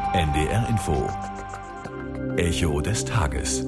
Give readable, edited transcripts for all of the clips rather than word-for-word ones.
NDR Info. Echo des Tages.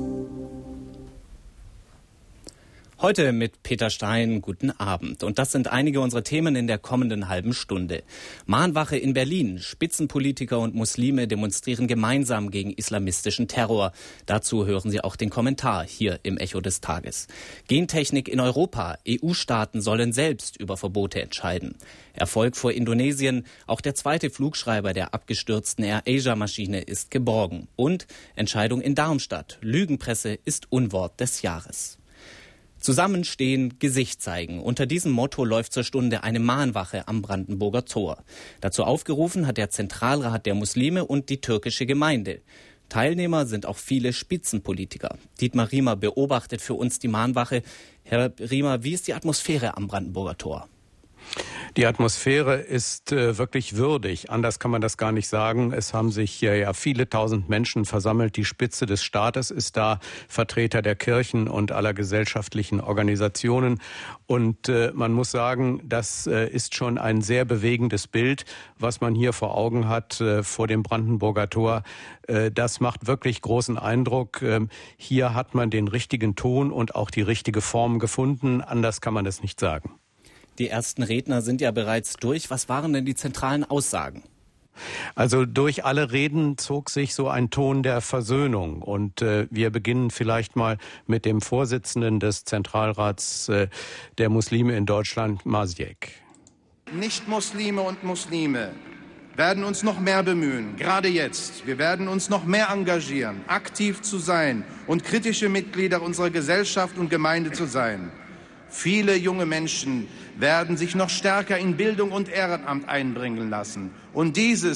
Heute mit Peter Stein, guten Abend. Und das sind einige unserer Themen in der kommenden halben Stunde. Mahnwache in Berlin. Spitzenpolitiker und Muslime demonstrieren gemeinsam gegen islamistischen Terror. Dazu hören Sie auch den Kommentar hier im Echo des Tages. Gentechnik in Europa. EU-Staaten sollen selbst über Verbote entscheiden. Erfolg vor Indonesien. Auch der zweite Flugschreiber der abgestürzten Air-Asia-Maschine ist geborgen. Und Entscheidung in Darmstadt. Lügenpresse ist Unwort des Jahres. Zusammenstehen, Gesicht zeigen. Unter diesem Motto läuft zur Stunde eine Mahnwache am Brandenburger Tor. Dazu aufgerufen hat der Zentralrat der Muslime und die türkische Gemeinde. Teilnehmer sind auch viele Spitzenpolitiker. Dietmar Riemer beobachtet für uns die Mahnwache. Herr Riemer, wie ist die Atmosphäre am Brandenburger Tor? Die Atmosphäre ist wirklich würdig. Anders kann man das gar nicht sagen. Es haben sich viele tausend Menschen versammelt. Die Spitze des Staates ist da, Vertreter der Kirchen und aller gesellschaftlichen Organisationen. Und man muss sagen, das ist schon ein sehr bewegendes Bild, was man hier vor Augen hat vor dem Brandenburger Tor. Das macht wirklich großen Eindruck. Hier hat man den richtigen Ton und auch die richtige Form gefunden. Anders kann man das nicht sagen. Die ersten Redner sind ja bereits durch. Was waren denn die zentralen Aussagen? Also durch alle Reden zog sich so ein Ton der Versöhnung. Und wir beginnen vielleicht mal mit dem Vorsitzenden des Zentralrats der Muslime in Deutschland, Masjek. Nicht-Muslime und Muslime werden uns noch mehr bemühen, gerade jetzt. Wir werden uns noch mehr engagieren, aktiv zu sein und kritische Mitglieder unserer Gesellschaft und Gemeinde zu sein. Viele junge Menschen werden sich noch stärker in Bildung und Ehrenamt einbringen lassen und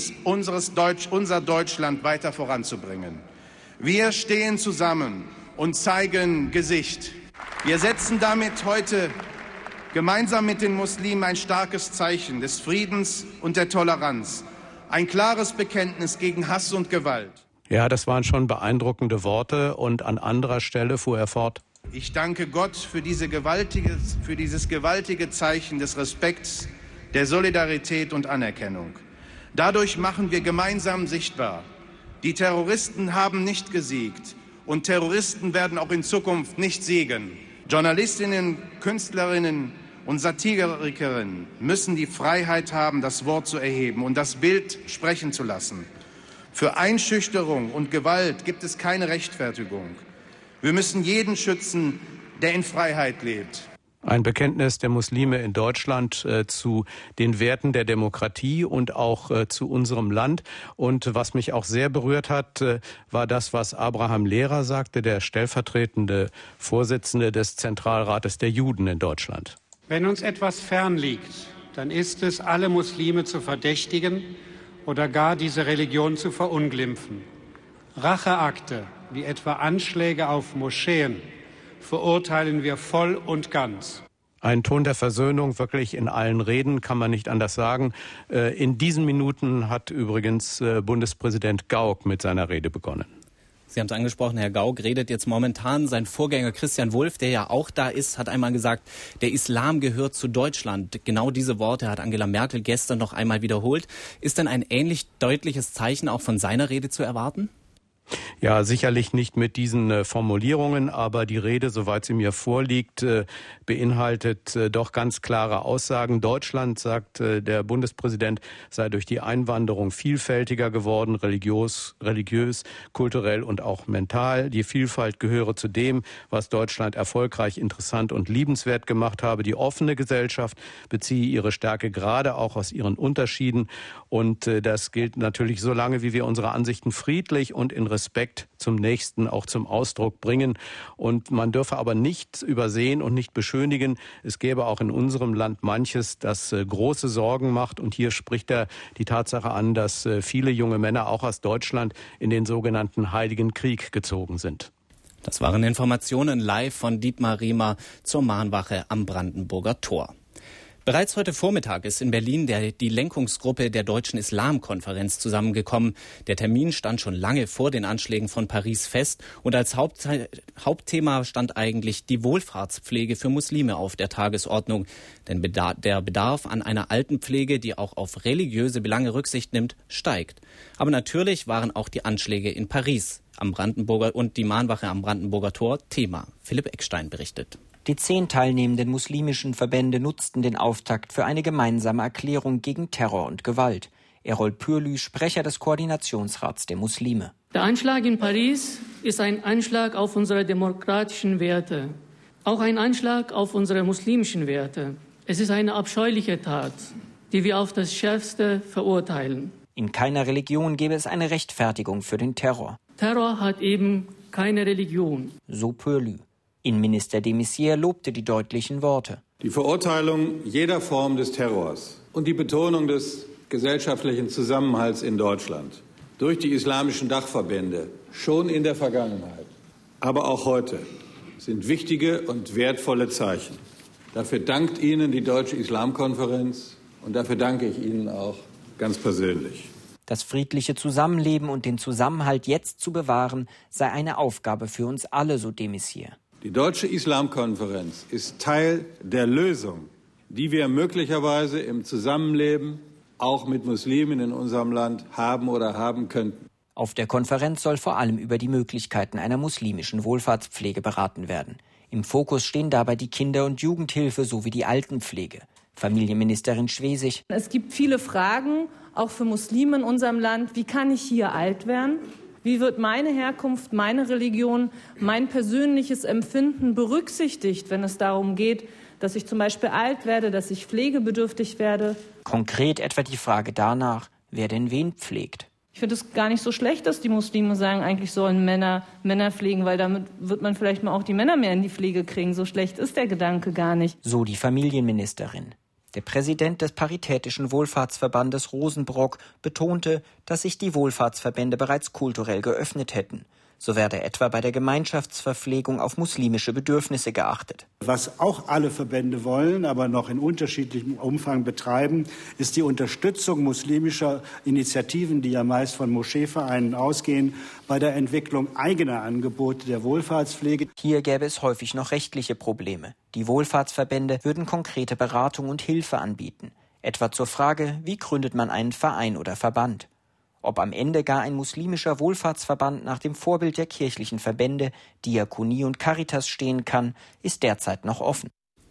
unser Deutschland weiter voranzubringen. Wir stehen zusammen und zeigen Gesicht. Wir setzen damit heute gemeinsam mit den Muslimen ein starkes Zeichen des Friedens und der Toleranz, ein klares Bekenntnis gegen Hass und Gewalt. Ja, das waren schon beeindruckende Worte und an anderer Stelle fuhr er fort: Ich danke Gott für dieses gewaltige Zeichen des Respekts, der Solidarität und Anerkennung. Dadurch machen wir gemeinsam sichtbar: Die Terroristen haben nicht gesiegt und Terroristen werden auch in Zukunft nicht siegen. Journalistinnen, Künstlerinnen und Satirikerinnen müssen die Freiheit haben, das Wort zu erheben und das Bild sprechen zu lassen. Für Einschüchterung und Gewalt gibt es keine Rechtfertigung. Wir müssen jeden schützen, der in Freiheit lebt. Ein Bekenntnis der Muslime in Deutschland zu den Werten der Demokratie und auch zu unserem Land. Und was mich auch sehr berührt hat, war das, was Abraham Lehrer sagte, der stellvertretende Vorsitzende des Zentralrates der Juden in Deutschland. Wenn uns etwas fern liegt, dann ist es, alle Muslime zu verdächtigen oder gar diese Religion zu verunglimpfen. Racheakte wie etwa Anschläge auf Moscheen verurteilen wir voll und ganz. Ein Ton der Versöhnung wirklich in allen Reden, kann man nicht anders sagen. In diesen Minuten hat übrigens Bundespräsident Gauck mit seiner Rede begonnen. Sie haben es angesprochen, Herr Gauck redet jetzt momentan. Sein Vorgänger Christian Wulff, der ja auch da ist, hat einmal gesagt, der Islam gehört zu Deutschland. Genau diese Worte hat Angela Merkel gestern noch einmal wiederholt. Ist denn ein ähnlich deutliches Zeichen auch von seiner Rede zu erwarten? Ja, sicherlich nicht mit diesen Formulierungen, aber die Rede, soweit sie mir vorliegt, beinhaltet doch ganz klare Aussagen. Deutschland, sagt der Bundespräsident, sei durch die Einwanderung vielfältiger geworden, religiös, kulturell und auch mental. Die Vielfalt gehöre zu dem, was Deutschland erfolgreich, interessant und liebenswert gemacht habe. Die offene Gesellschaft beziehe ihre Stärke gerade auch aus ihren Unterschieden. Und das gilt natürlich so lange, wie wir unsere Ansichten friedlich und in Respekt zum Nächsten auch zum Ausdruck bringen. Und man dürfe aber nicht übersehen und nicht beschönigen, es gäbe auch in unserem Land manches, das große Sorgen macht. Und hier spricht er die Tatsache an, dass viele junge Männer auch aus Deutschland in den sogenannten Heiligen Krieg gezogen sind. Das waren Informationen live von Dietmar Riemer zur Mahnwache am Brandenburger Tor. Bereits heute Vormittag ist in Berlin die Lenkungsgruppe der Deutschen Islamkonferenz zusammengekommen. Der Termin stand schon lange vor den Anschlägen von Paris fest und als Hauptthema stand eigentlich die Wohlfahrtspflege für Muslime auf der Tagesordnung. Denn der Bedarf an einer Altenpflege, die auch auf religiöse Belange Rücksicht nimmt, steigt. Aber natürlich waren auch die Anschläge in Paris und die Mahnwache am Brandenburger Tor Thema. Philipp Eckstein berichtet. Die 10 teilnehmenden muslimischen Verbände nutzten den Auftakt für eine gemeinsame Erklärung gegen Terror und Gewalt. Errol Pürlü, Sprecher des Koordinationsrats der Muslime. Der Anschlag in Paris ist ein Anschlag auf unsere demokratischen Werte, auch ein Anschlag auf unsere muslimischen Werte. Es ist eine abscheuliche Tat, die wir auf das Schärfste verurteilen. In keiner Religion gäbe es eine Rechtfertigung für den Terror. Terror hat eben keine Religion. So Pürlü. Innenminister de Maizière lobte die deutlichen Worte. Die Verurteilung jeder Form des Terrors und die Betonung des gesellschaftlichen Zusammenhalts in Deutschland durch die islamischen Dachverbände schon in der Vergangenheit, aber auch heute sind wichtige und wertvolle Zeichen. Dafür dankt Ihnen die Deutsche Islamkonferenz und dafür danke ich Ihnen auch ganz persönlich. Das friedliche Zusammenleben und den Zusammenhalt jetzt zu bewahren, sei eine Aufgabe für uns alle, so de Maizière. Die Deutsche Islamkonferenz ist Teil der Lösung, die wir möglicherweise im Zusammenleben auch mit Muslimen in unserem Land haben oder haben könnten. Auf der Konferenz soll vor allem über die Möglichkeiten einer muslimischen Wohlfahrtspflege beraten werden. Im Fokus stehen dabei die Kinder- und Jugendhilfe sowie die Altenpflege. Familienministerin Schwesig. Es gibt viele Fragen, auch für Muslime in unserem Land. Wie kann ich hier alt werden? Wie wird meine Herkunft, meine Religion, mein persönliches Empfinden berücksichtigt, wenn es darum geht, dass ich zum Beispiel alt werde, dass ich pflegebedürftig werde? Konkret etwa die Frage danach, wer denn wen pflegt. Ich finde es gar nicht so schlecht, dass die Muslime sagen, eigentlich sollen Männer pflegen, weil damit wird man vielleicht mal auch die Männer mehr in die Pflege kriegen. So schlecht ist der Gedanke gar nicht. So die Familienministerin. Der Präsident des Paritätischen Wohlfahrtsverbandes Rosenbrock betonte, dass sich die Wohlfahrtsverbände bereits kulturell geöffnet hätten. So werde etwa bei der Gemeinschaftsverpflegung auf muslimische Bedürfnisse geachtet. Was auch alle Verbände wollen, aber noch in unterschiedlichem Umfang betreiben, ist die Unterstützung muslimischer Initiativen, die ja meist von Moscheevereinen ausgehen, bei der Entwicklung eigener Angebote der Wohlfahrtspflege. Hier gäbe es häufig noch rechtliche Probleme. Die Wohlfahrtsverbände würden konkrete Beratung und Hilfe anbieten. Etwa zur Frage, wie gründet man einen Verein oder Verband? Ob am Ende gar ein muslimischer Wohlfahrtsverband nach dem Vorbild der kirchlichen Verbände, Diakonie und Caritas stehen kann, ist derzeit noch offen.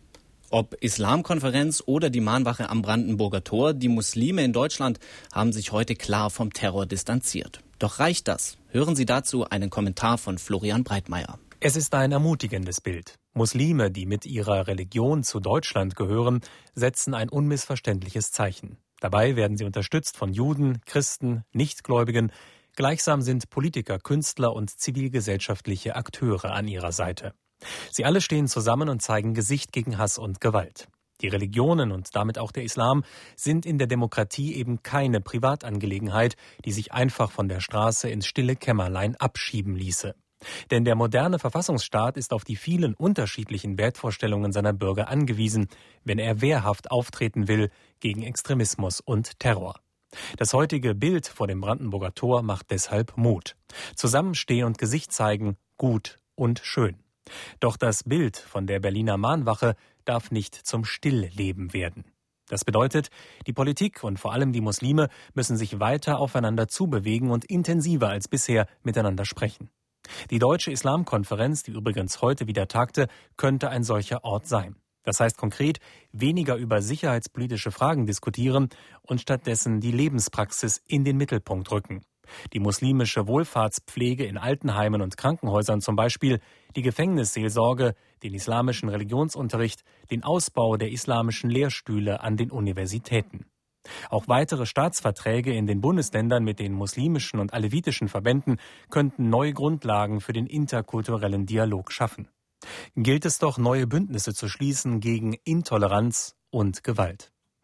Ob Islamkonferenz oder die Mahnwache am Brandenburger Tor, die Muslime in Deutschland haben sich heute klar vom Terror distanziert. Doch reicht das? Hören Sie dazu einen Kommentar von Florian Breitmeier. Es ist ein ermutigendes Bild. Muslime, die mit ihrer Religion zu Deutschland gehören, setzen ein unmissverständliches Zeichen. Dabei werden sie unterstützt von Juden, Christen, Nichtgläubigen. Gleichsam sind Politiker, Künstler und zivilgesellschaftliche Akteure an ihrer Seite. Sie alle stehen zusammen und zeigen Gesicht gegen Hass und Gewalt. Die Religionen und damit auch der Islam sind in der Demokratie eben keine Privatangelegenheit, die sich einfach von der Straße ins stille Kämmerlein abschieben ließe. Denn der moderne Verfassungsstaat ist auf die vielen unterschiedlichen Wertvorstellungen seiner Bürger angewiesen, wenn er wehrhaft auftreten will gegen Extremismus und Terror. Das heutige Bild vor dem Brandenburger Tor macht deshalb Mut. Zusammenstehen und Gesicht zeigen, gut und schön. Doch das Bild von der Berliner Mahnwache darf nicht zum Stillleben werden. Das bedeutet, die Politik und vor allem die Muslime müssen sich weiter aufeinander zubewegen und intensiver als bisher miteinander sprechen. Die Deutsche Islamkonferenz, die übrigens heute wieder tagte, könnte ein solcher Ort sein. Das heißt konkret, weniger über sicherheitspolitische Fragen diskutieren und stattdessen die Lebenspraxis in den Mittelpunkt rücken. Die muslimische Wohlfahrtspflege in Altenheimen und Krankenhäusern zum Beispiel, die Gefängnisseelsorge, den islamischen Religionsunterricht, den Ausbau der islamischen Lehrstühle an den Universitäten. Auch weitere Staatsverträge in den Bundesländern mit den muslimischen und alevitischen Verbänden könnten neue Grundlagen für den interkulturellen Dialog schaffen. Gilt es doch, neue Bündnisse zu schließen gegen Intoleranz und Gewalt.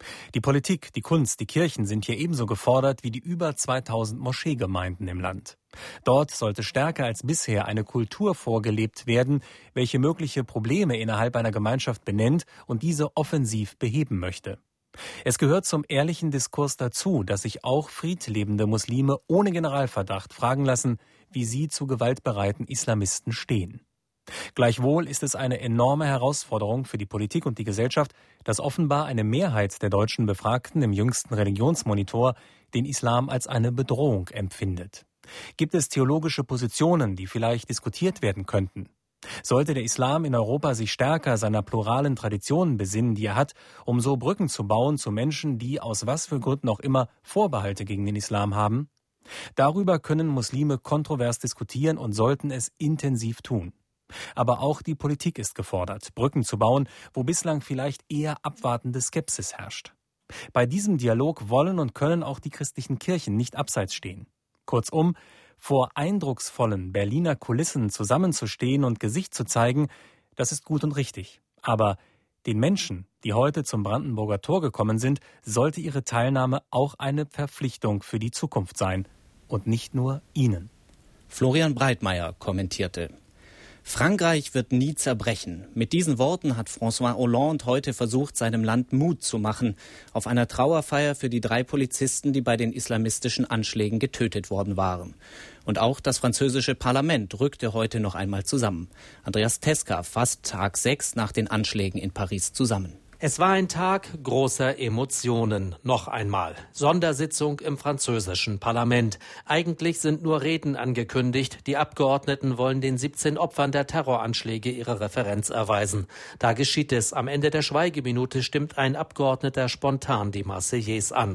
Die Politik, die Kunst, die Kirchen sind hier ebenso gefordert wie die über 2000 Moscheegemeinden im Land. Dort sollte stärker als bisher eine Kultur vorgelebt werden, welche mögliche Probleme innerhalb einer Gemeinschaft benennt und diese offensiv beheben möchte. Es gehört zum ehrlichen Diskurs dazu, dass sich auch friedlebende Muslime ohne Generalverdacht fragen lassen, wie sie zu gewaltbereiten Islamisten stehen. Gleichwohl ist es eine enorme Herausforderung für die Politik und die Gesellschaft, dass offenbar eine Mehrheit der deutschen Befragten im jüngsten Religionsmonitor den Islam als eine Bedrohung empfindet. Gibt es theologische Positionen, die vielleicht diskutiert werden könnten? Sollte der Islam in Europa sich stärker seiner pluralen Traditionen besinnen, die er hat, um so Brücken zu bauen zu Menschen, die aus was für Gründen auch immer Vorbehalte gegen den Islam haben? Darüber können Muslime kontrovers diskutieren und sollten es intensiv tun. Aber auch die Politik ist gefordert, Brücken zu bauen, wo bislang vielleicht eher abwartende Skepsis herrscht. Bei diesem Dialog wollen und können auch die christlichen Kirchen nicht abseits stehen. Kurzum, vor eindrucksvollen Berliner Kulissen zusammenzustehen und Gesicht zu zeigen, das ist gut und richtig. Aber den Menschen, die heute zum Brandenburger Tor gekommen sind, sollte ihre Teilnahme auch eine Verpflichtung für die Zukunft sein. Und nicht nur ihnen. Florian Breitmeier kommentierte: Frankreich wird nie zerbrechen. Mit diesen Worten hat François Hollande heute versucht, seinem Land Mut zu machen, auf einer Trauerfeier für die 3 Polizisten, die bei den islamistischen Anschlägen getötet worden waren. Und auch das französische Parlament rückte heute noch einmal zusammen. Andreas Teska fasst Tag 6 nach den Anschlägen in Paris zusammen. Es war ein Tag großer Emotionen. Noch einmal. Sondersitzung im französischen Parlament. Eigentlich sind nur Reden angekündigt. Die Abgeordneten wollen den 17 Opfern der Terroranschläge ihre Referenz erweisen. Da geschieht es. Am Ende der Schweigeminute stimmt ein Abgeordneter spontan die Marseillaise an.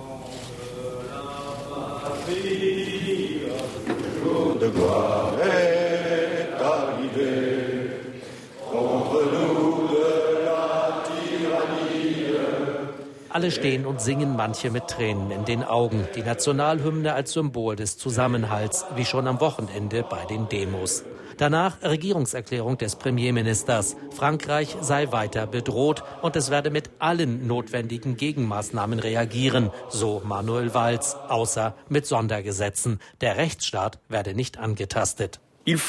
Alle stehen und singen, manche mit Tränen in den Augen. Die Nationalhymne als Symbol des Zusammenhalts, wie schon am Wochenende bei den Demos. Danach Regierungserklärung des Premierministers. Frankreich sei weiter bedroht und es werde mit allen notwendigen Gegenmaßnahmen reagieren, so Manuel Valls, außer mit Sondergesetzen. Der Rechtsstaat werde nicht angetastet.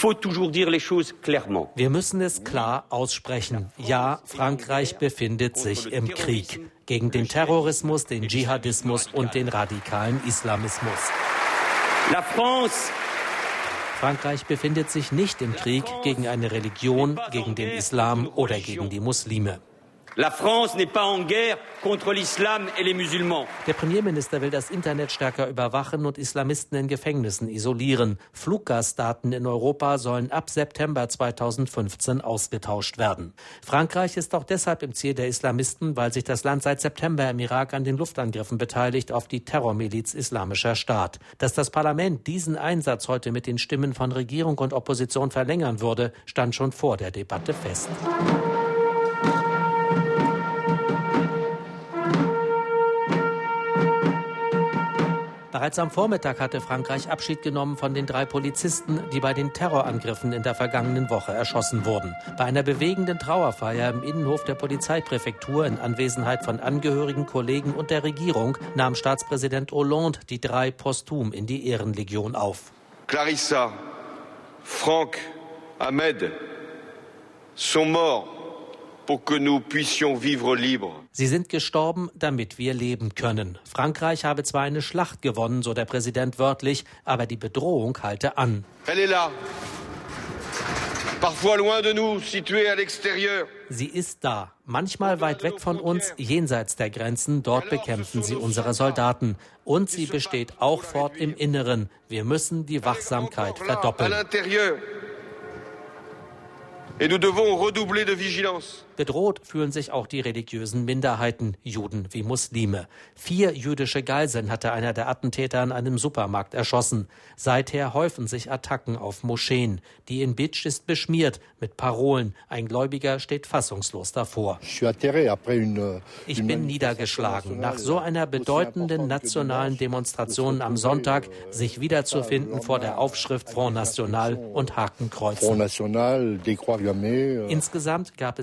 Wir müssen es klar aussprechen. Ja, Frankreich befindet sich im Krieg. Gegen den Terrorismus, den Dschihadismus und den radikalen Islamismus. Frankreich befindet sich nicht im Krieg gegen eine Religion, gegen den Islam oder gegen die Muslime. La France n'est pas en guerre contre l'islam et les musulmans. Der Premierminister will das Internet stärker überwachen und Islamisten in Gefängnissen isolieren. Fluggastdaten in Europa sollen ab September 2015 ausgetauscht werden. Frankreich ist auch deshalb im Ziel der Islamisten, weil sich das Land seit September im Irak an den Luftangriffen beteiligt auf die Terrormiliz Islamischer Staat. Dass das Parlament diesen Einsatz heute mit den Stimmen von Regierung und Opposition verlängern würde, stand schon vor der Debatte fest. Bereits am Vormittag hatte Frankreich Abschied genommen von den 3 Polizisten, die bei den Terrorangriffen in der vergangenen Woche erschossen wurden. Bei einer bewegenden Trauerfeier im Innenhof der Polizeipräfektur in Anwesenheit von Angehörigen, Kollegen und der Regierung nahm Staatspräsident Hollande die 3 posthum in die Ehrenlegion auf. Clarissa, Franck, Ahmed sont morts pour que nous puissions vivre libres. Sie sind gestorben, damit wir leben können. Frankreich habe zwar eine Schlacht gewonnen, so der Präsident wörtlich, aber die Bedrohung halte an. Elle est là. Parfois loin de nous, située à l'extérieur. Sie ist da, manchmal weit weg von uns, jenseits der Grenzen. Dort bekämpfen sie unsere Soldaten. Und sie besteht auch fort im Inneren. Wir müssen die Wachsamkeit verdoppeln. Et nous devons redoubler de vigilance. Bedroht fühlen sich auch die religiösen Minderheiten, Juden wie Muslime. 4 jüdische Geiseln hatte einer der Attentäter in einem Supermarkt erschossen. Seither häufen sich Attacken auf Moscheen. Die in Bitsch ist beschmiert mit Parolen. Ein Gläubiger steht fassungslos davor. Ich bin niedergeschlagen, nach so einer bedeutenden nationalen Demonstration am Sonntag sich wiederzufinden vor der Aufschrift Front National und Hakenkreuzen. Insgesamt gab es in den vergangenen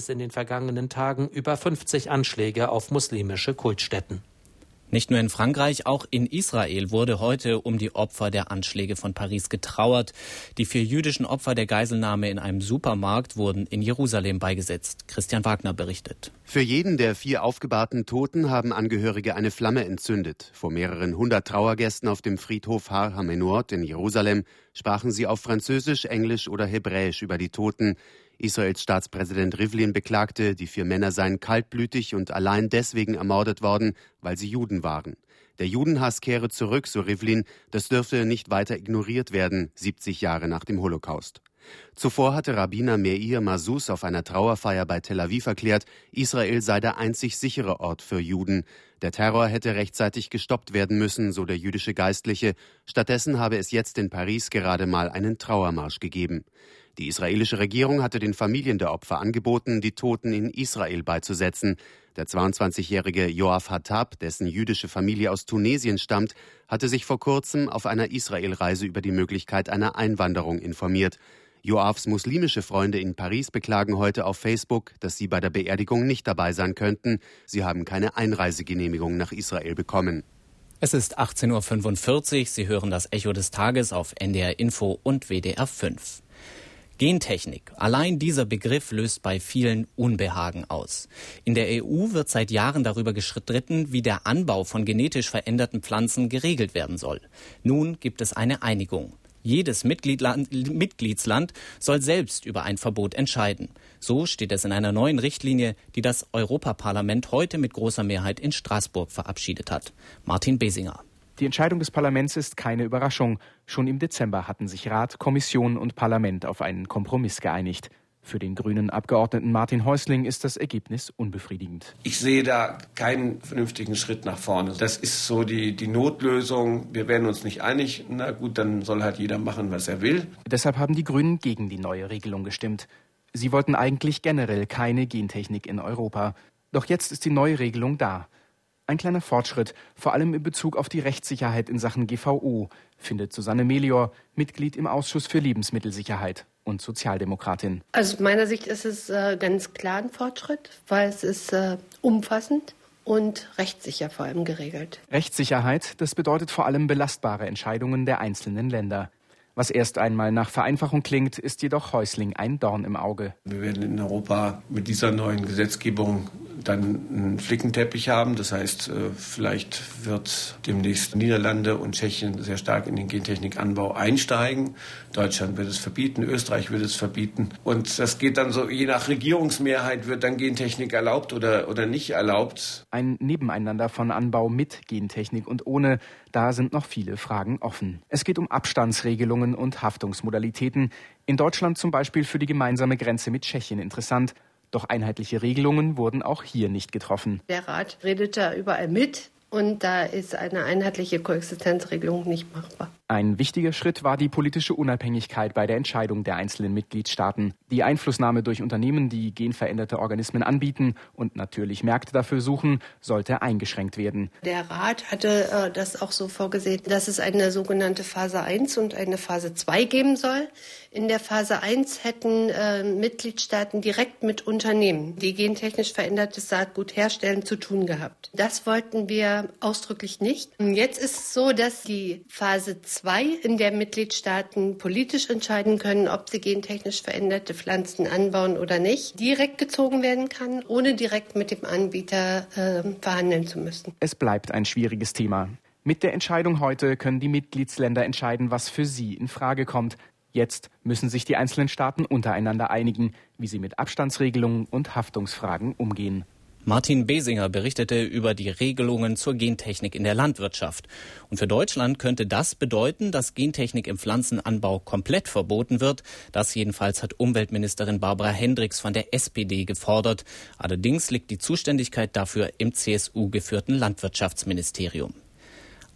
vergangenen Tagen über 50 Anschläge auf muslimische Kultstätten. Nicht nur in Frankreich, auch in Israel wurde heute um die Opfer der Anschläge von Paris getrauert. Die 4 jüdischen Opfer der Geiselnahme in einem Supermarkt wurden in Jerusalem beigesetzt. Christian Wagner berichtet. Für jeden der 4 aufgebahrten Toten haben Angehörige eine Flamme entzündet. Vor mehreren 100 Trauergästen auf dem Friedhof Har HaMenuot in Jerusalem sprachen sie auf Französisch, Englisch oder Hebräisch über die Toten. Israels Staatspräsident Rivlin beklagte, die 4 Männer seien kaltblütig und allein deswegen ermordet worden, weil sie Juden waren. Der Judenhass kehre zurück, so Rivlin, das dürfte nicht weiter ignoriert werden, 70 Jahre nach dem Holocaust. Zuvor hatte Rabbiner Meir Mazus auf einer Trauerfeier bei Tel Aviv erklärt, Israel sei der einzig sichere Ort für Juden. Der Terror hätte rechtzeitig gestoppt werden müssen, so der jüdische Geistliche. Stattdessen habe es jetzt in Paris gerade mal einen Trauermarsch gegeben. Die israelische Regierung hatte den Familien der Opfer angeboten, die Toten in Israel beizusetzen. Der 22-jährige Yoav Hattab, dessen jüdische Familie aus Tunesien stammt, hatte sich vor kurzem auf einer Israelreise über die Möglichkeit einer Einwanderung informiert. Yoavs muslimische Freunde in Paris beklagen heute auf Facebook, dass sie bei der Beerdigung nicht dabei sein könnten. Sie haben keine Einreisegenehmigung nach Israel bekommen. Es ist 18.45 Uhr. Sie hören das Echo des Tages auf NDR Info und WDR 5. Gentechnik. Allein dieser Begriff löst bei vielen Unbehagen aus. In der EU wird seit Jahren darüber gestritten, wie der Anbau von genetisch veränderten Pflanzen geregelt werden soll. Nun gibt es eine Einigung. Jedes Mitgliedsland soll selbst über ein Verbot entscheiden. So steht es in einer neuen Richtlinie, die das Europaparlament heute mit großer Mehrheit in Straßburg verabschiedet hat. Martin Besinger. Die Entscheidung des Parlaments ist keine Überraschung. Schon im Dezember hatten sich Rat, Kommission und Parlament auf einen Kompromiss geeinigt. Für den grünen Abgeordneten Martin Häusling ist das Ergebnis unbefriedigend. Ich sehe da keinen vernünftigen Schritt nach vorne. Das ist so die Notlösung. Wir werden uns nicht einig. Na gut, dann soll halt jeder machen, was er will. Deshalb haben die Grünen gegen die neue Regelung gestimmt. Sie wollten eigentlich generell keine Gentechnik in Europa. Doch jetzt ist die neue Regelung da. Ein kleiner Fortschritt, vor allem in Bezug auf die Rechtssicherheit in Sachen GVO, findet Susanne Melior, Mitglied im Ausschuss für Lebensmittelsicherheit und Sozialdemokratin. Also aus meiner Sicht ist es ganz klar ein Fortschritt, weil es ist umfassend und rechtssicher vor allem geregelt. Rechtssicherheit, das bedeutet vor allem belastbare Entscheidungen der einzelnen Länder. Was erst einmal nach Vereinfachung klingt, ist jedoch Häusling ein Dorn im Auge. Wir werden in Europa mit dieser neuen Gesetzgebung dann einen Flickenteppich haben. Das heißt, vielleicht wird demnächst Niederlande und Tschechien sehr stark in den Gentechnikanbau einsteigen. Deutschland wird es verbieten, Österreich wird es verbieten. Und das geht dann so, je nach Regierungsmehrheit wird dann Gentechnik erlaubt oder nicht erlaubt. Ein Nebeneinander von Anbau mit Gentechnik und ohne, da sind noch viele Fragen offen. Es geht um Abstandsregelungen und Haftungsmodalitäten. In Deutschland zum Beispiel für die gemeinsame Grenze mit Tschechien interessant. Doch einheitliche Regelungen wurden auch hier nicht getroffen. Der Rat redet da überall mit und da ist eine einheitliche Koexistenzregelung nicht machbar. Ein wichtiger Schritt war die politische Unabhängigkeit bei der Entscheidung der einzelnen Mitgliedstaaten. Die Einflussnahme durch Unternehmen, die genveränderte Organismen anbieten und natürlich Märkte dafür suchen, sollte eingeschränkt werden. Der Rat hatte das auch so vorgesehen, dass es eine sogenannte Phase 1 und eine Phase 2 geben soll. In der Phase 1 hätten Mitgliedstaaten direkt mit Unternehmen, die gentechnisch verändertes Saatgut herstellen, zu tun gehabt. Das wollten wir ausdrücklich nicht. Jetzt ist es so, dass die Phase 2, in der Mitgliedstaaten politisch entscheiden können, ob sie gentechnisch veränderte Pflanzen anbauen oder nicht, direkt gezogen werden kann, ohne direkt mit dem Anbieter verhandeln zu müssen. Es bleibt ein schwieriges Thema. Mit der Entscheidung heute können die Mitgliedsländer entscheiden, was für sie in Frage kommt. Jetzt müssen sich die einzelnen Staaten untereinander einigen, wie sie mit Abstandsregelungen und Haftungsfragen umgehen. Martin Besinger berichtete über die Regelungen zur Gentechnik in der Landwirtschaft. Und für Deutschland könnte das bedeuten, dass Gentechnik im Pflanzenanbau komplett verboten wird. Das jedenfalls hat Umweltministerin Barbara Hendricks von der SPD gefordert. Allerdings liegt die Zuständigkeit dafür im CSU-geführten Landwirtschaftsministerium.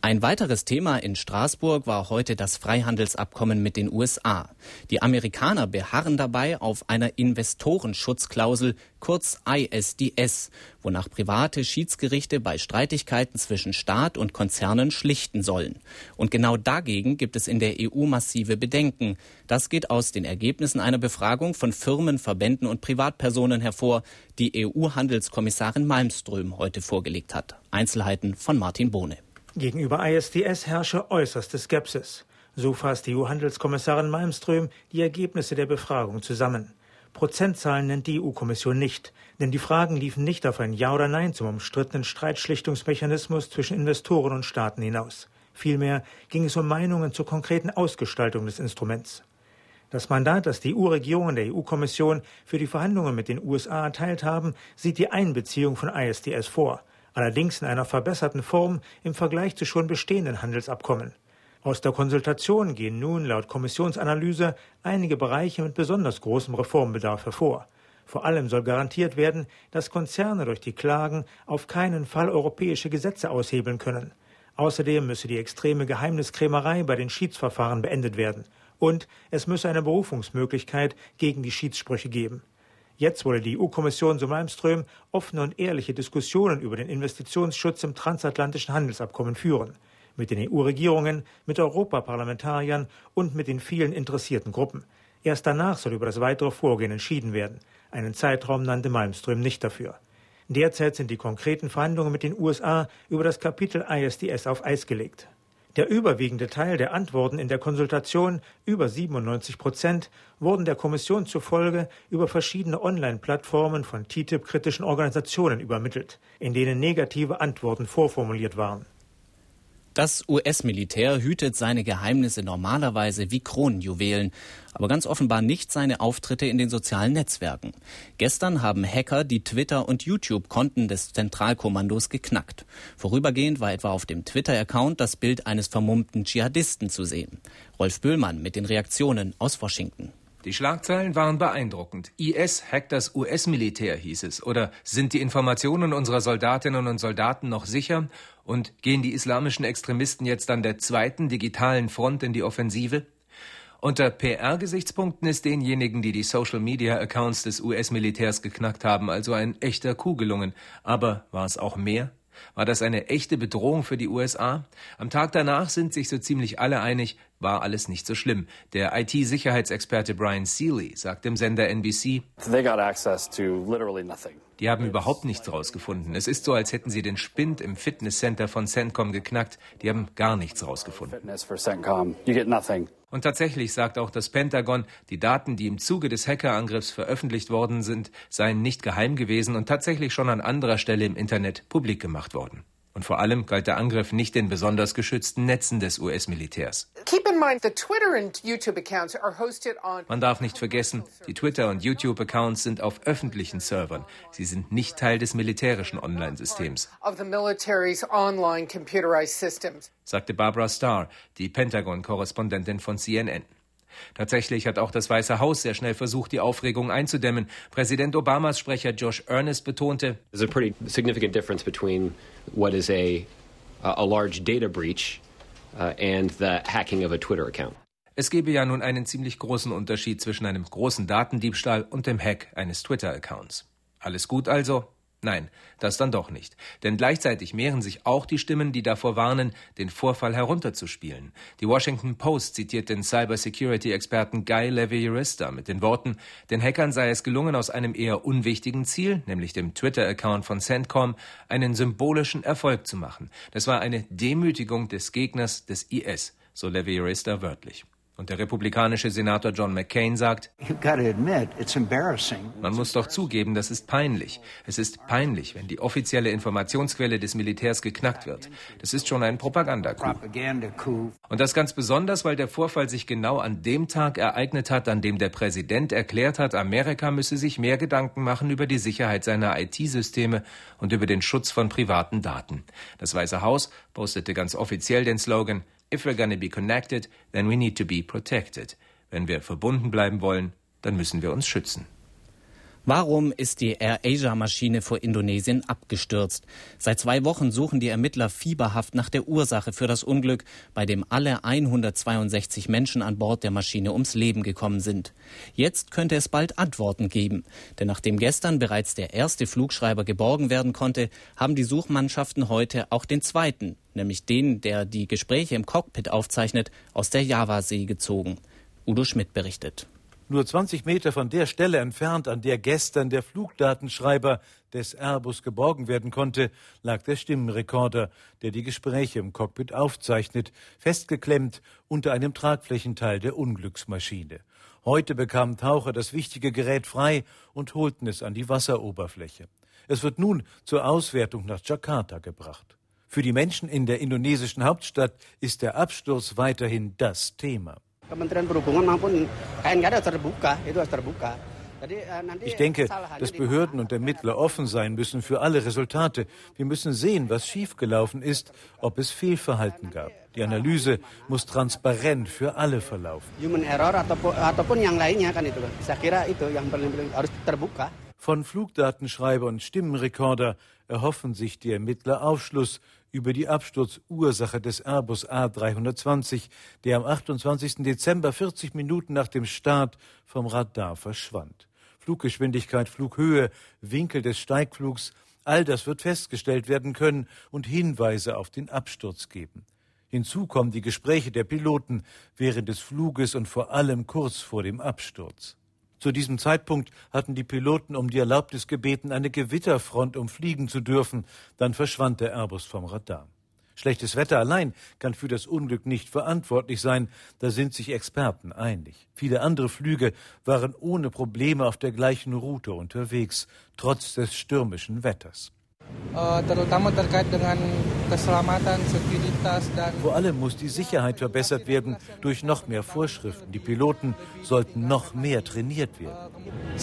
Ein weiteres Thema in Straßburg war heute das Freihandelsabkommen mit den USA. Die Amerikaner beharren dabei auf einer Investorenschutzklausel, kurz ISDS, wonach private Schiedsgerichte bei Streitigkeiten zwischen Staat und Konzernen schlichten sollen. Und genau dagegen gibt es in der EU massive Bedenken. Das geht aus den Ergebnissen einer Befragung von Firmen, Verbänden und Privatpersonen hervor, die EU-Handelskommissarin Malmström heute vorgelegt hat. Einzelheiten von Martin Bohne. Gegenüber ISDS herrsche äußerste Skepsis. So fasst die EU-Handelskommissarin Malmström die Ergebnisse der Befragung zusammen. Prozentzahlen nennt die EU-Kommission nicht, denn die Fragen liefen nicht auf ein Ja oder Nein zum umstrittenen Streitschlichtungsmechanismus zwischen Investoren und Staaten hinaus. Vielmehr ging es um Meinungen zur konkreten Ausgestaltung des Instruments. Das Mandat, das die EU-Regierung der EU-Kommission für die Verhandlungen mit den USA erteilt haben, sieht die Einbeziehung von ISDS vor. Allerdings in einer verbesserten Form im Vergleich zu schon bestehenden Handelsabkommen. Aus der Konsultation gehen nun laut Kommissionsanalyse einige Bereiche mit besonders großem Reformbedarf hervor. Vor allem soll garantiert werden, dass Konzerne durch die Klagen auf keinen Fall europäische Gesetze aushebeln können. Außerdem müsse die extreme Geheimniskrämerei bei den Schiedsverfahren beendet werden. Und es müsse eine Berufungsmöglichkeit gegen die Schiedssprüche geben. Jetzt wolle die EU-Kommission, so Malmström, offene und ehrliche Diskussionen über den Investitionsschutz im transatlantischen Handelsabkommen führen. Mit den EU-Regierungen, mit Europaparlamentariern und mit den vielen interessierten Gruppen. Erst danach soll über das weitere Vorgehen entschieden werden. Einen Zeitraum nannte Malmström nicht dafür. Derzeit sind die konkreten Verhandlungen mit den USA über das Kapitel ISDS auf Eis gelegt. Der überwiegende Teil der Antworten in der Konsultation, über 97%, wurden der Kommission zufolge über verschiedene Online-Plattformen von TTIP-kritischen Organisationen übermittelt, in denen negative Antworten vorformuliert waren. Das US-Militär hütet seine Geheimnisse normalerweise wie Kronjuwelen, aber ganz offenbar nicht seine Auftritte in den sozialen Netzwerken. Gestern haben Hacker die Twitter- und YouTube-Konten des Zentralkommandos geknackt. Vorübergehend war etwa auf dem Twitter-Account das Bild eines vermummten Dschihadisten zu sehen. Rolf Böhlmann mit den Reaktionen aus Washington. Die Schlagzeilen waren beeindruckend. IS hackt das US-Militär, hieß es. Oder sind die Informationen unserer Soldatinnen und Soldaten noch sicher? Und gehen die islamischen Extremisten jetzt an der zweiten digitalen Front in die Offensive? Unter PR-Gesichtspunkten ist denjenigen, die Social-Media-Accounts des US-Militärs geknackt haben, also ein echter Coup gelungen. Aber war es auch mehr? War das eine echte Bedrohung für die USA? Am Tag danach sind sich so ziemlich alle einig, war alles nicht so schlimm. Der IT-Sicherheitsexperte Brian Seeley sagt dem Sender NBC, die haben überhaupt nichts rausgefunden. Es ist so, als hätten sie den Spind im Fitnesscenter von CENTCOM geknackt. Die haben gar nichts rausgefunden. Und tatsächlich sagt auch das Pentagon, die Daten, die im Zuge des Hackerangriffs veröffentlicht worden sind, seien nicht geheim gewesen und tatsächlich schon an anderer Stelle im Internet publik gemacht worden. Und vor allem galt der Angriff nicht den besonders geschützten Netzen des US-Militärs. Man darf nicht vergessen, die Twitter- und YouTube-Accounts sind auf öffentlichen Servern. Sie sind nicht Teil des militärischen Online-Systems, sagte Barbara Starr, die Pentagon-Korrespondentin von CNN. Tatsächlich hat auch das Weiße Haus sehr schnell versucht, die Aufregung einzudämmen. Präsident Obamas Sprecher Josh Earnest betonte, There's a pretty significant difference between what is a large data breach and the hacking of a Twitter account. Es gebe ja nun einen ziemlich großen Unterschied zwischen einem großen Datendiebstahl und dem Hack eines Twitter-Accounts. Alles gut also? Nein, das dann doch nicht. Denn gleichzeitig mehren sich auch die Stimmen, die davor warnen, den Vorfall herunterzuspielen. Die Washington Post zitiert den Cybersecurity-Experten Guy Levi-Jurista mit den Worten, den Hackern sei es gelungen, aus einem eher unwichtigen Ziel, nämlich dem Twitter-Account von CENTCOM, einen symbolischen Erfolg zu machen. Das war eine Demütigung des Gegners des IS, so Levi-Jurista wörtlich. Und der republikanische Senator John McCain sagt, man muss doch zugeben, das ist peinlich. Es ist peinlich, wenn die offizielle Informationsquelle des Militärs geknackt wird. Das ist schon ein Propagandacoup. Und das ganz besonders, weil der Vorfall sich genau an dem Tag ereignet hat, an dem der Präsident erklärt hat, Amerika müsse sich mehr Gedanken machen über die Sicherheit seiner IT-Systeme und über den Schutz von privaten Daten. Das Weiße Haus postete ganz offiziell den Slogan, If we're gonna be connected, then we need to be protected. Wenn wir verbunden bleiben wollen, dann müssen wir uns schützen. Warum ist die AirAsia-Maschine vor Indonesien abgestürzt? Seit 2 Wochen suchen die Ermittler fieberhaft nach der Ursache für das Unglück, bei dem alle 162 Menschen an Bord der Maschine ums Leben gekommen sind. Jetzt könnte es bald Antworten geben. Denn nachdem gestern bereits der erste Flugschreiber geborgen werden konnte, haben die Suchmannschaften heute auch den zweiten, nämlich den, der die Gespräche im Cockpit aufzeichnet, aus der Javasee gezogen. Udo Schmidt berichtet. Nur 20 Meter von der Stelle entfernt, an der gestern der Flugdatenschreiber des Airbus geborgen werden konnte, lag der Stimmenrekorder, der die Gespräche im Cockpit aufzeichnet, festgeklemmt unter einem Tragflächenteil der Unglücksmaschine. Heute bekamen Taucher das wichtige Gerät frei und holten es an die Wasseroberfläche. Es wird nun zur Auswertung nach Jakarta gebracht. Für die Menschen in der indonesischen Hauptstadt ist der Absturz weiterhin das Thema. Ich denke, dass Behörden und Ermittler offen sein müssen für alle Resultate. Wir müssen sehen, was schiefgelaufen ist, ob es Fehlverhalten gab. Die Analyse muss transparent für alle verlaufen. Von Flugdatenschreiber und Stimmenrekorder erhoffen sich die Ermittler Aufschluss über die Absturzursache des Airbus A320, der am 28. Dezember 40 Minuten nach dem Start vom Radar verschwand. Fluggeschwindigkeit, Flughöhe, Winkel des Steigflugs, all das wird festgestellt werden können und Hinweise auf den Absturz geben. Hinzu kommen die Gespräche der Piloten während des Fluges und vor allem kurz vor dem Absturz. Zu diesem Zeitpunkt hatten die Piloten um die Erlaubnis gebeten, eine Gewitterfront umfliegen zu dürfen. Dann verschwand der Airbus vom Radar. Schlechtes Wetter allein kann für das Unglück nicht verantwortlich sein. Da sind sich Experten einig. Viele andere Flüge waren ohne Probleme auf der gleichen Route unterwegs, trotz des stürmischen Wetters. Vor allem muss die Sicherheit verbessert werden durch noch mehr Vorschriften. Die Piloten sollten noch mehr trainiert werden,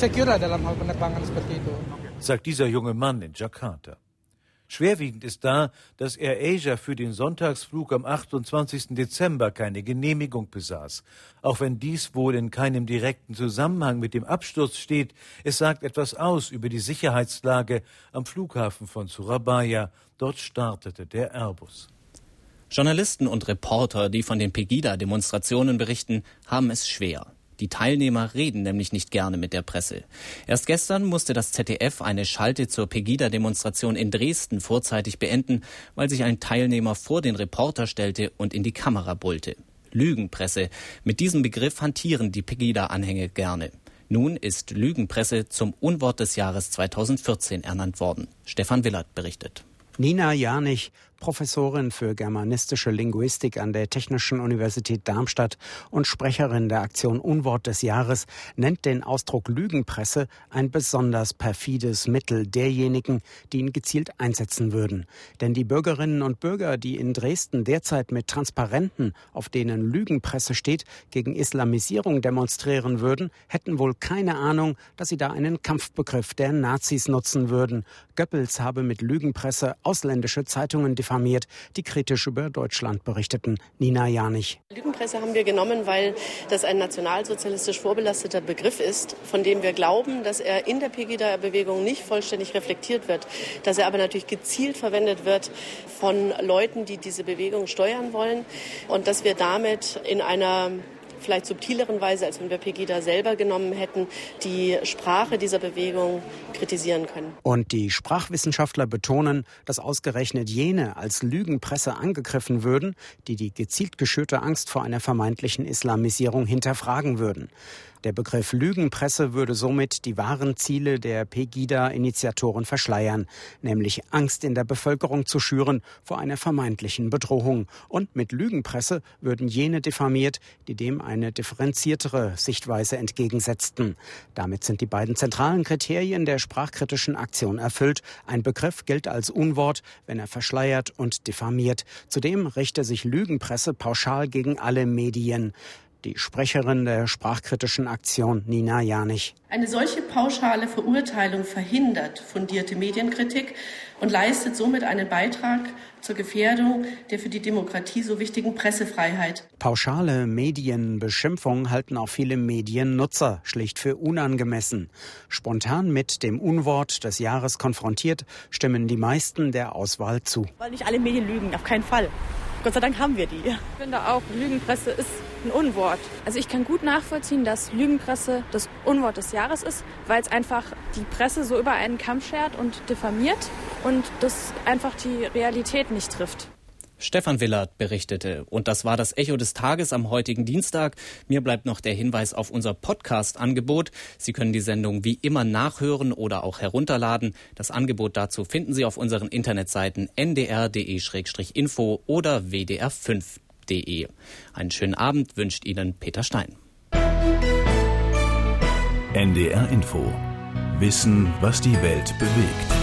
sagt dieser junge Mann in Jakarta. Schwerwiegend ist da, dass AirAsia für den Sonntagsflug am 28. Dezember keine Genehmigung besaß. Auch wenn dies wohl in keinem direkten Zusammenhang mit dem Absturz steht, es sagt etwas aus über die Sicherheitslage am Flughafen von Surabaya. Dort startete der Airbus. Journalisten und Reporter, die von den Pegida-Demonstrationen berichten, haben es schwer. Die Teilnehmer reden nämlich nicht gerne mit der Presse. Erst gestern musste das ZDF eine Schalte zur Pegida-Demonstration in Dresden vorzeitig beenden, weil sich ein Teilnehmer vor den Reporter stellte und in die Kamera brüllte. Lügenpresse. Mit diesem Begriff hantieren die Pegida-Anhänger gerne. Nun ist Lügenpresse zum Unwort des Jahres 2014 ernannt worden. Stefan Willert berichtet. Nina Janich, Professorin für germanistische Linguistik an der Technischen Universität Darmstadt und Sprecherin der Aktion Unwort des Jahres, nennt den Ausdruck Lügenpresse ein besonders perfides Mittel derjenigen, die ihn gezielt einsetzen würden. Denn die Bürgerinnen und Bürger, die in Dresden derzeit mit Transparenten, auf denen Lügenpresse steht, gegen Islamisierung demonstrieren würden, hätten wohl keine Ahnung, dass sie da einen Kampfbegriff der Nazis nutzen würden. Goebbels habe mit Lügenpresse ausländische Zeitungen diffamiert, die kritisch über Deutschland berichteten. Nina Janich. Lügenpresse haben wir genommen, weil das ein nationalsozialistisch vorbelasteter Begriff ist, von dem wir glauben, dass er in der Pegida-Bewegung nicht vollständig reflektiert wird, dass er aber natürlich gezielt verwendet wird von Leuten, die diese Bewegung steuern wollen und dass wir damit in einer vielleicht subtileren Weise, als wenn wir Pegida selber genommen hätten, die Sprache dieser Bewegung kritisieren können. Und die Sprachwissenschaftler betonen, dass ausgerechnet jene als Lügenpresse angegriffen würden, die die gezielt geschürte Angst vor einer vermeintlichen Islamisierung hinterfragen würden. Der Begriff Lügenpresse würde somit die wahren Ziele der Pegida-Initiatoren verschleiern, nämlich Angst in der Bevölkerung zu schüren vor einer vermeintlichen Bedrohung. Und mit Lügenpresse würden jene diffamiert, die dem eine differenziertere Sichtweise entgegensetzten. Damit sind die beiden zentralen Kriterien der sprachkritischen Aktion erfüllt. Ein Begriff gilt als Unwort, wenn er verschleiert und diffamiert. Zudem richte sich Lügenpresse pauschal gegen alle Medien. Die Sprecherin der sprachkritischen Aktion, Nina Janich. Eine solche pauschale Verurteilung verhindert fundierte Medienkritik und leistet somit einen Beitrag zur Gefährdung der für die Demokratie so wichtigen Pressefreiheit. Pauschale Medienbeschimpfung halten auch viele Mediennutzer schlicht für unangemessen. Spontan mit dem Unwort des Jahres konfrontiert, stimmen die meisten der Auswahl zu. Weil nicht alle Medien lügen, auf keinen Fall. Gott sei Dank haben wir die. Ich finde auch, Lügenpresse ist ein Unwort. Also ich kann gut nachvollziehen, dass Lügenpresse das Unwort des Jahres ist, weil es einfach die Presse so über einen Kamm schert und diffamiert und das einfach die Realität nicht trifft. Stefan Willert berichtete. Und das war das Echo des Tages am heutigen Dienstag. Mir bleibt noch der Hinweis auf unser Podcast-Angebot. Sie können die Sendung wie immer nachhören oder auch herunterladen. Das Angebot dazu finden Sie auf unseren Internetseiten ndr.de/info oder wdr5.de. Einen schönen Abend wünscht Ihnen Peter Stein. NDR Info. Wissen, was die Welt bewegt.